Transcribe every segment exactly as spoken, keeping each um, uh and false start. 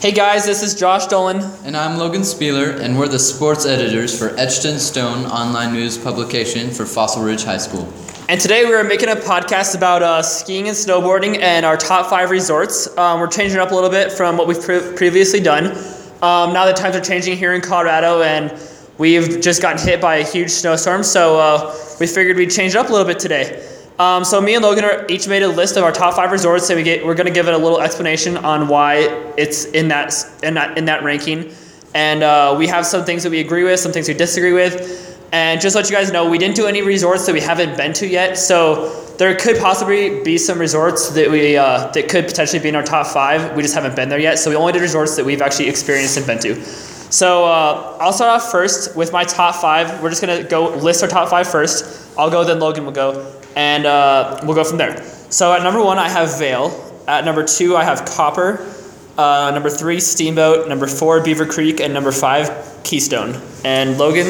Hey guys, this is Josh Dolan. And I'm Logan Spieler, and we're the sports editors for Edgerton Stone online news publication for Fossil Ridge High School. And today we're making a podcast about uh, skiing and snowboarding and our top five resorts. Um, we're changing it up a little bit from what we've pre- previously done. Um, now the times are changing here in Colorado, and we've just gotten hit by a huge snowstorm, so uh, we figured we'd change it up a little bit today. Um, so me and Logan are each made a list of our top five resorts, and we get, we're going to give it a little explanation on why it's in that in that in that ranking. And uh, we have some things that we agree with, some things we disagree with. And just to let you guys know, we didn't do any resorts that we haven't been to yet. So there could possibly be some resorts that we uh, that could potentially be in our top five. We just haven't been there yet. So we only did resorts that we've actually experienced and been to. So uh, I'll start off first with my top five. We're just going to go list our top five first. I'll go, then Logan will go. And uh, we'll go from there. So at number one, I have Vail. At number two, I have Copper. Uh, number three, Steamboat. Number four, Beaver Creek. And number five, Keystone. And Logan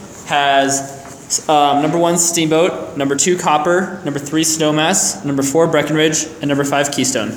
has um, number one, Steamboat. Number two, Copper. Number three, Snowmass. Number four, Breckenridge. And number five, Keystone.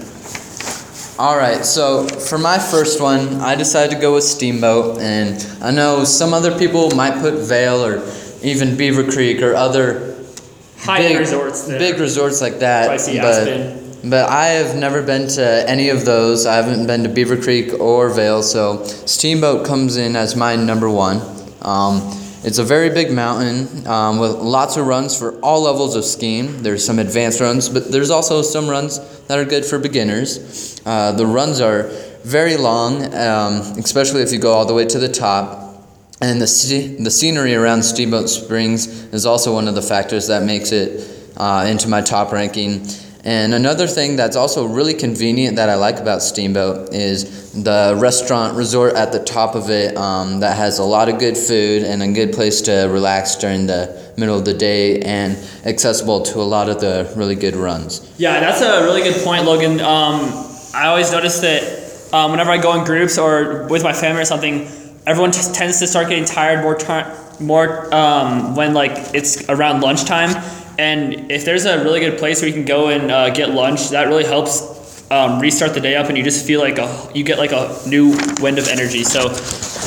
All right, so for my first one, I decided to go with Steamboat. And I know some other people might put Vail or even Beaver Creek or other High big resorts there. Big resorts like that. Pricey but, Aspen. but I have never been to any of those. I haven't been to Beaver Creek or Vail, so Steamboat comes in as my number one. Um, it's a very big mountain um, with lots of runs for all levels of skiing. There's some advanced runs, but there's also some runs that are good for beginners. Uh, the runs are very long, um, especially if you go all the way to the top. And the the scenery around Steamboat Springs is also one of the factors that makes it uh, into my top ranking. And another thing that's also really convenient that I like about Steamboat is the restaurant resort at the top of it um, that has a lot of good food and a good place to relax during the middle of the day and accessible to a lot of the really good runs. Yeah, that's a really good point, Logan. Um, I always notice that um, whenever I go in groups or with my family or something, everyone t- tends to start getting tired more tar- more um, when like it's around lunchtime. And if there's a really good place where you can go and uh, get lunch, that really helps um, restart the day up, and you just feel like a, you get like a new wind of energy. So um,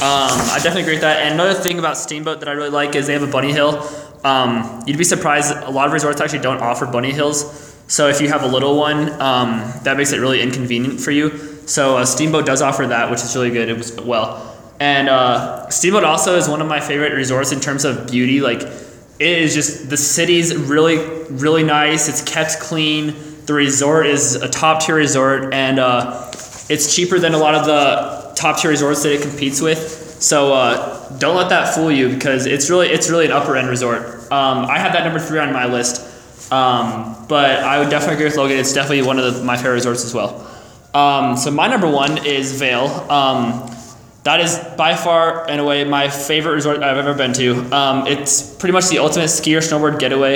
I definitely agree with that. And another thing about Steamboat that I really like is they have a bunny hill. Um, you'd be surprised, a lot of resorts actually don't offer bunny hills. So if you have a little one, um, that makes it really inconvenient for you. So uh, Steamboat does offer that, which is really good. It was well. And uh, Steamboat also is one of my favorite resorts in terms of beauty. Like, it is just, the city's really, really nice. It's kept clean. The resort is a top-tier resort, and uh, it's cheaper than a lot of the top-tier resorts that it competes with. So uh, don't let that fool you, because it's really, it's really an upper-end resort. Um, I have that number three on my list, um, but I would definitely agree with Logan. It's definitely one of the, my favorite resorts as well. Um, so my number one is Vail. Um, That is by far, in a way, my favorite resort I've ever been to. Um, it's pretty much the ultimate ski or snowboard getaway.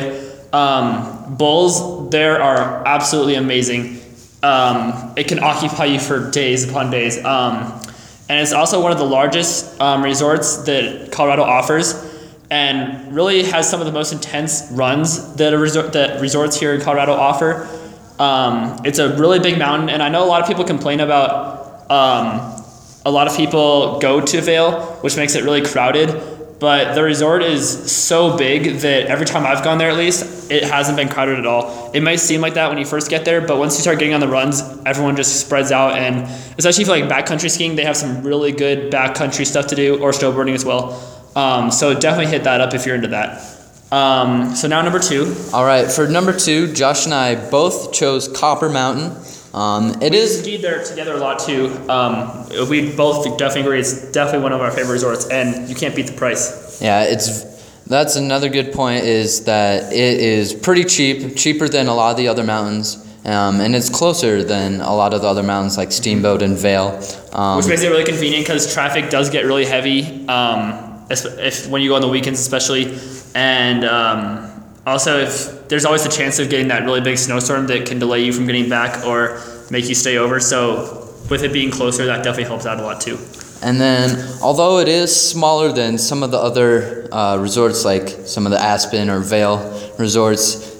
Um, Bulls there are absolutely amazing. Um, it can occupy you for days upon days. Um, and it's also one of the largest um, resorts that Colorado offers, and really has some of the most intense runs that a resort that resorts here in Colorado offer. Um, it's a really big mountain, and I know a lot of people complain about um, a lot of people go to Vail, which makes it really crowded, but the resort is so big that every time I've gone there, at least, it hasn't been crowded at all. It might seem like that when you first get there, but once you start getting on the runs, everyone just spreads out, and especially for like backcountry skiing, they have some really good backcountry stuff to do, or snowboarding as well. Um, so definitely hit that up if you're into that. Um, so now number two. All right, for number two, Josh and I both chose Copper Mountain. Um, it we is skied there together a lot too. Um, we both definitely agree it's definitely one of our favorite resorts, and you can't beat the price. Yeah, it's that's another good point, is that it is pretty cheap, cheaper than a lot of the other mountains, um, and it's closer than a lot of the other mountains like Steamboat and Vail. Um, Which makes it really convenient because traffic does get really heavy, um, if, if when you go on the weekends especially, and um, also if there's always the chance of getting that really big snowstorm that can delay you from getting back or make you stay over. So with it being closer, that definitely helps out a lot too. And then, although it is smaller than some of the other uh, resorts, like some of the Aspen or Vail resorts,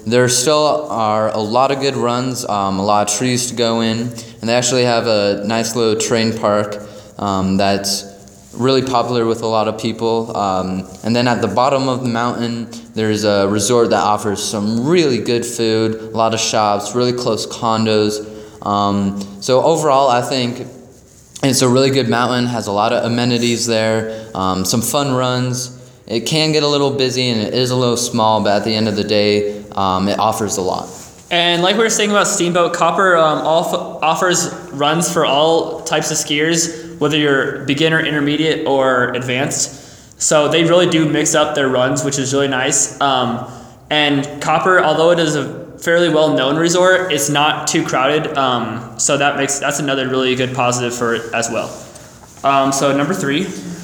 there still are a lot of good runs, um, a lot of trees to go in, and they actually have a nice little train park um, that's really popular with a lot of people. Um, and then at the bottom of the mountain, there's a resort that offers some really good food, a lot of shops, really close condos. Um, so overall, I think it's a really good mountain, has a lot of amenities there, um, some fun runs. It can get a little busy and it is a little small, but at the end of the day, um, it offers a lot. And like we were saying about Steamboat, Copper um, off- offers runs for all types of skiers, whether you're beginner, intermediate, or advanced. So they really do mix up their runs, which is really nice. Um, and Copper, although it is a fairly well-known resort, it's not too crowded. Um, so that makes that's another really good positive for it as well. Um, so number three.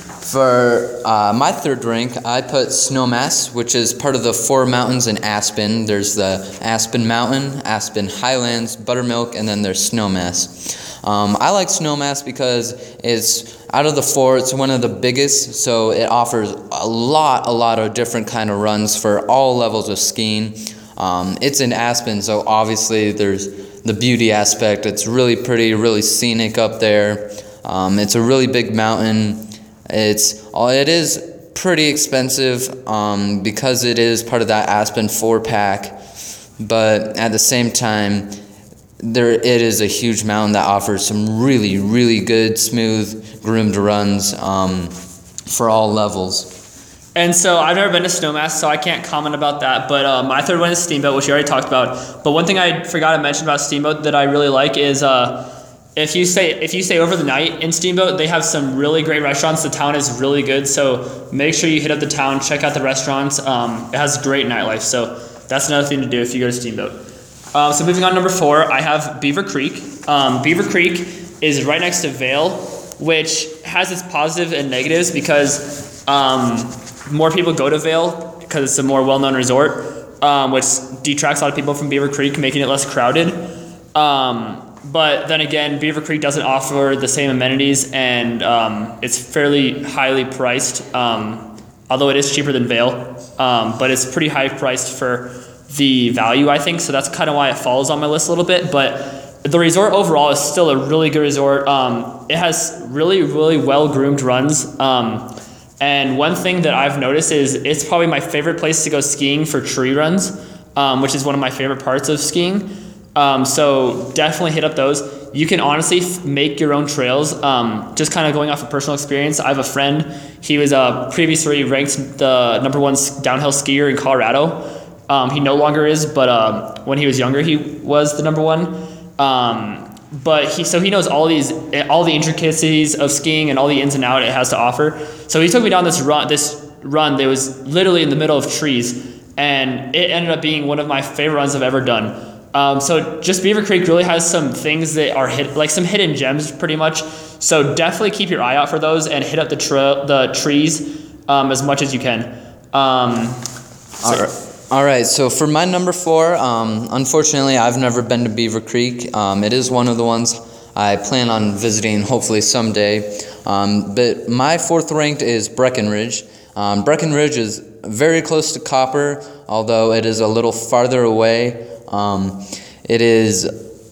For uh, my third rank, I put Snowmass, which is part of the four mountains in Aspen. There's the Aspen Mountain, Aspen Highlands, Buttermilk, and then there's Snowmass. Um, I like Snowmass because it's out of the four, it's one of the biggest, so it offers a lot, a lot of different kind of runs for all levels of skiing. Um, it's in Aspen, so obviously there's the beauty aspect. It's really pretty, really scenic up there. Um, it's a really big mountain. It's it is pretty expensive um, because it is part of that Aspen four pack, but at the same time, there it is a huge mountain that offers some really really good, smooth, groomed runs um, for all levels. And so I've never been to Snowmass, so I can't comment about that. But uh, my third one is Steamboat, which you already talked about. But one thing I forgot to mention about Steamboat that I really like is. Uh, If you stay if you stay over the night in Steamboat, they have some really great restaurants. The town is really good, so make sure you hit up the town, check out the restaurants. Um, it has great nightlife, so that's another thing to do if you go to Steamboat. Um, so moving on to number four, I have Beaver Creek. Um, Beaver Creek is right next to Vail, which has its positives and negatives because um, more people go to Vail because it's a more well-known resort, um, which detracts a lot of people from Beaver Creek, making it less crowded. Um, But then again, Beaver Creek doesn't offer the same amenities, and um, it's fairly highly priced, um, although it is cheaper than Vail. Um, but it's pretty high priced for the value, I think, so that's kind of why it falls on my list a little bit. But the resort overall is still a really good resort. Um, it has really, really well-groomed runs. Um, and one thing that I've noticed is it's probably my favorite place to go skiing for tree runs, um, which is one of my favorite parts of skiing. Um, so definitely hit up those. You can honestly f- make your own trails. Um, just kind of going off of personal experience. I have a friend. He was uh, previously ranked the number one downhill skier in Colorado. Um, he no longer is, but uh, when he was younger, he was the number one. Um, but he so he knows all these all the intricacies of skiing and all the ins and outs it has to offer. So he took me down this run. This run that was literally in the middle of trees, and it ended up being one of my favorite runs I've ever done. Um, so just Beaver Creek really has some things that are hit, like some hidden gems pretty much. So definitely keep your eye out for those and hit up the tra- the trees um, as much as you can. Um, so. All right. All right. So for my number four, um, unfortunately, I've never been to Beaver Creek. Um, it is one of the ones I plan on visiting hopefully someday. Um, but my fourth ranked is Breckenridge. Um, Breckenridge is very close to Copper, although it is a little farther away. Um, it is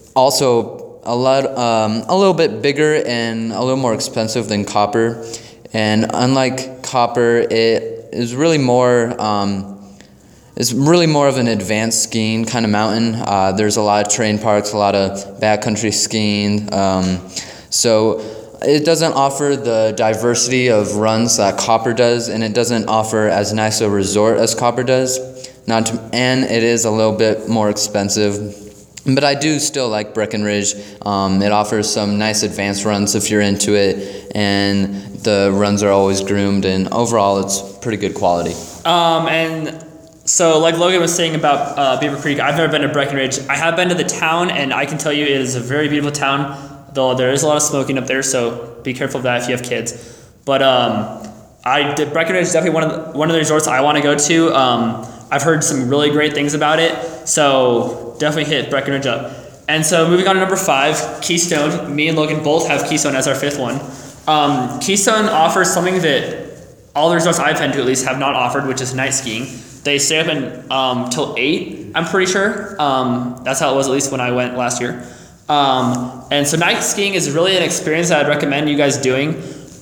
also a lot, um, a little bit bigger and a little more expensive than Copper. And unlike Copper, it is really more, um, it's really more of an advanced skiing kind of mountain. Uh, there's a lot of terrain parks, a lot of backcountry skiing. Um, so it doesn't offer the diversity of runs that Copper does, and it doesn't offer as nice a resort as Copper does. Not to, and it is a little bit more expensive, but I do still like Breckenridge. Um, it offers some nice advanced runs if you're into it, and the runs are always groomed, and overall it's pretty good quality. Um, and so like Logan was saying about uh, Beaver Creek, I've never been to Breckenridge. I have been to the town, and I can tell you it is a very beautiful town, though there is a lot of smoking up there, so be careful of that if you have kids. But um, I did, Breckenridge is definitely one of the, one of the resorts I want to go to. Um, I've heard some really great things about it, so definitely hit Breckenridge up. And so moving on to number five, Keystone. Me and Logan both have Keystone as our fifth one. Um, Keystone offers something that all the resorts I've been to at least have not offered, which is night skiing. they stay open um, till eight. I'm pretty sure. Um, that's how it was at least when I went last year. Um, and so night skiing is really an experience that I'd recommend you guys doing.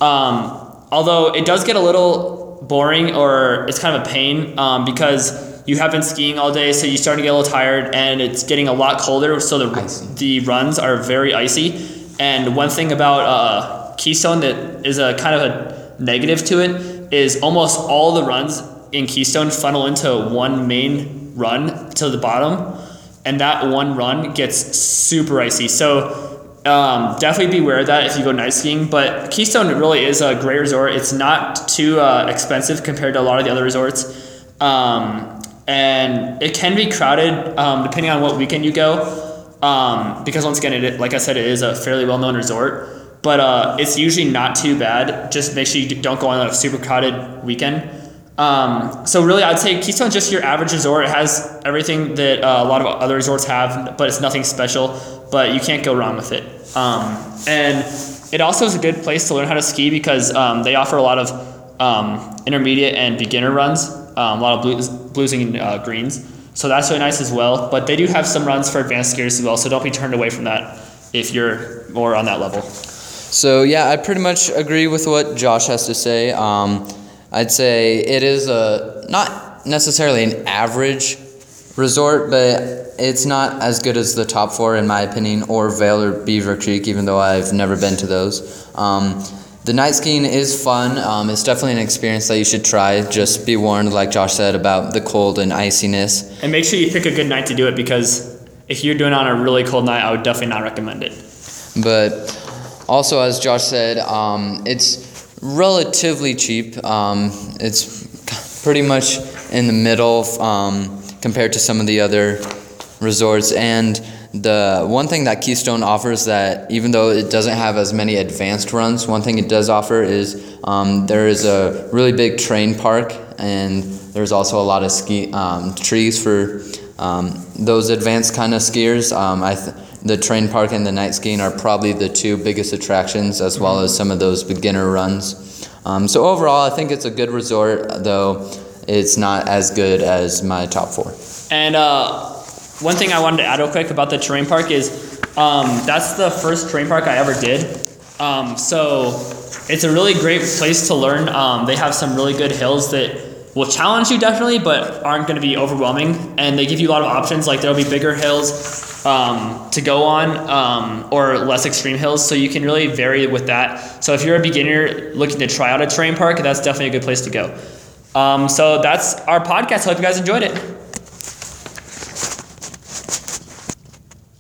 Um, although it does get a little boring, or it's kind of a pain um, because you have been skiing all day, so you start to get a little tired, and it's getting a lot colder, so the Icy. the runs are very icy. And one thing about uh, Keystone that is a kind of a negative to it is almost all the runs in Keystone funnel into one main run to the bottom, and that one run gets super icy. So um, definitely beware of that if you go night skiing. But Keystone really is a great resort. It's not too uh, expensive compared to a lot of the other resorts. Um, And it can be crowded um, depending on what weekend you go, um, because once again, it, like I said, it is a fairly well-known resort. But uh, it's usually not too bad. Just make sure you don't go on a super crowded weekend. Um, so really, I'd say Keystone's just your average resort. It has everything that uh, a lot of other resorts have, but it's nothing special. But you can't go wrong with it. Um, and it also is a good place to learn how to ski because um, they offer a lot of um, intermediate and beginner runs. Um, a lot of blues, bluesing and uh, greens. So that's really nice as well. But they do have some runs for advanced skiers as well, so don't be turned away from that if you're more on that level. So yeah, I pretty much agree with what Josh has to say. Um, I'd say it is a not necessarily an average resort, but it's not as good as the top four in my opinion, or Vail or Beaver Creek, even though I've never been to those. Um, The night skiing is fun. Um, it's definitely an experience that you should try. Just be warned, like Josh said, about the cold and iciness. And make sure you pick a good night to do it, because if you're doing it on a really cold night, I would definitely not recommend it. But also, as Josh said, um, it's relatively cheap. Um, it's pretty much in the middle um, compared to some of the other resorts. And the one thing that Keystone offers, that even though it doesn't have as many advanced runs, one thing it does offer is um, there is a really big train park, and there's also a lot of ski um, trees for um, those advanced kind of skiers. Um, I th- the train park and the night skiing are probably the two biggest attractions, as well as some of those beginner runs. Um, so overall, I think it's a good resort, though it's not as good as my top four. And uh one thing I wanted to add real quick about the terrain park is um, that's the first terrain park I ever did. Um, so it's a really great place to learn. Um, they have some really good hills that will challenge you definitely, but aren't going to be overwhelming. And they give you a lot of options. Like there'll be bigger hills um, to go on um, or less extreme hills. So you can really vary with that. So if you're a beginner looking to try out a terrain park, that's definitely a good place to go. Um, so that's our podcast. Hope you guys enjoyed it.